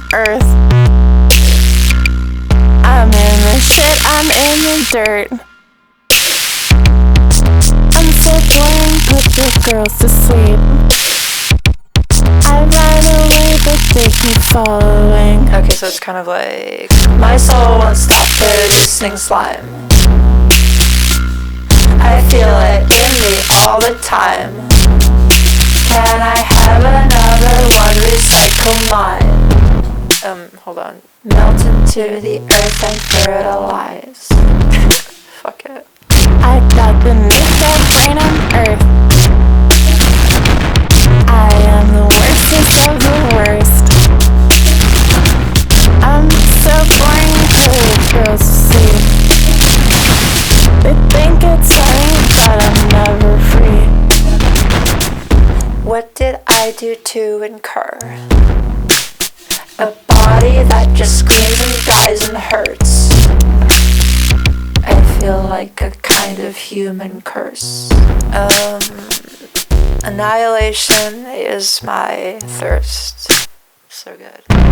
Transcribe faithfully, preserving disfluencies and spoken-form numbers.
earth. I'm in the shit, I'm in the dirt. I'm so boring, put the girls to sleep. I run away, but they keep following. Okay, so it's kind of like my soul won't stop producing slime. I feel it in me all the time. Can I have another one? Recycle mine. Um, hold on. Melt into the earth and fertilize. Fuck it. I got the naked brain on earth. I am the worstest of the worst. I'm so boring, put girls to sleep. They think it's funny, but I'm never free. What did I do to incur a body that just screams and dies and hurts? I feel like a kind of human curse. Um, annihilation is my thirst. So good.